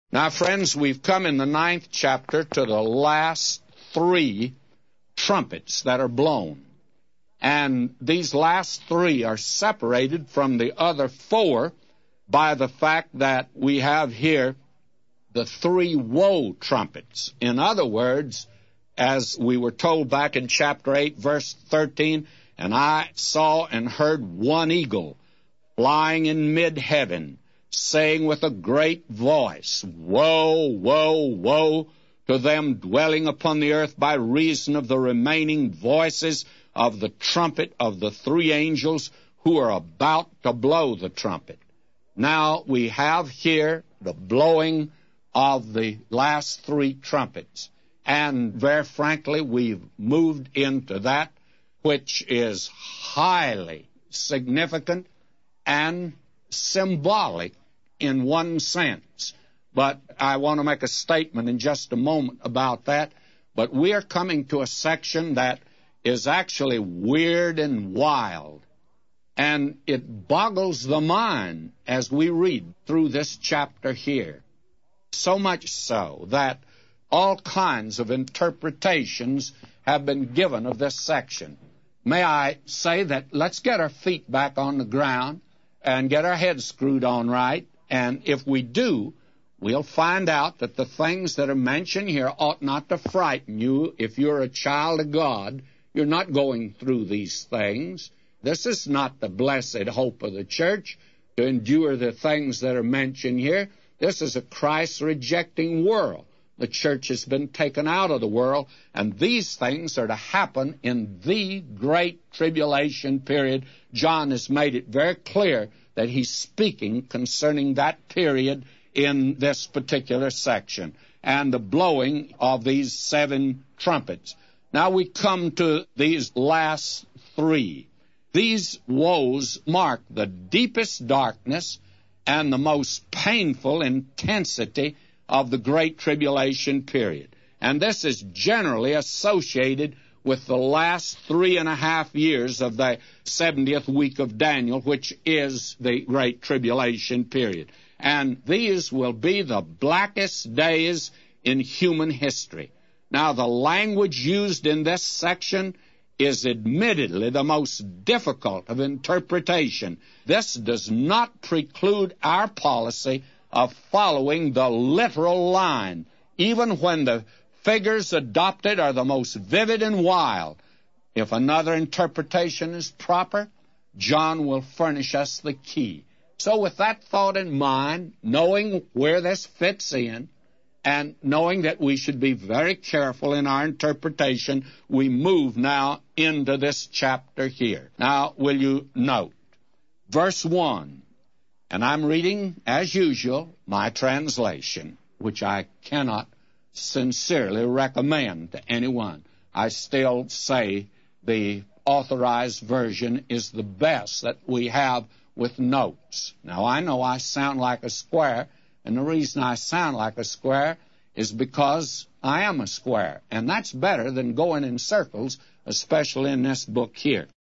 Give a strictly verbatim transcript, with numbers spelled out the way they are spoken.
Now, friends, we've come in the ninth chapter to the last three trumpets that are blown. And these last three are separated from the other four by the fact that we have here the three woe trumpets. In other words, as we were told back in chapter eight, verse thirteen, and I saw and heard one eagle flying in mid-heaven, saying with a great voice, Woe, woe, woe to them dwelling upon the earth by reason of the remaining voices of the trumpet of the three angels who are about to blow the trumpet. Now we have here the blowing of the last three trumpets. And very frankly, we've moved into that which is highly significant and symbolic in one sense. But I want to make a statement in just a moment about that. But we are coming to a section that is actually weird and wild. And it boggles the mind as we read through this chapter here. So much so that all kinds of interpretations have been given of this section. May I say that let's get our feet back on the ground and get our heads screwed on right. And if we do, we'll find out that the things that are mentioned here ought not to frighten you. If you're a child of God, you're not going through these things. This is not the blessed hope of the church, to endure the things that are mentioned here. This is a Christ-rejecting world. The church has been taken out of the world, and these things are to happen in the great tribulation period. John has made it very clear that he's speaking concerning that period in this particular section, and the blowing of these seven trumpets. Now we come to these last three. These woes mark the deepest darkness and the most painful intensity of the Great Tribulation period. And this is generally associated with the last three and a half years of the seventieth week of Daniel, which is the Great Tribulation period. And these will be the blackest days in human history. Now, the language used in this section is admittedly the most difficult of interpretation. This does not preclude our policy of following the literal line, even when the figures adopted are the most vivid and wild. If another interpretation is proper, John will furnish us the key. So with that thought in mind, knowing where this fits in, and knowing that we should be very careful in our interpretation, we move now into this chapter here. Now, will you note, verse one, and I'm reading, as usual, my translation, which I cannot sincerely recommend to anyone. I still say the authorized version is the best that we have with notes. Now, I know I sound like a square, and the reason I sound like a square is because I am a square, and that's better than going in circles, especially in this book here.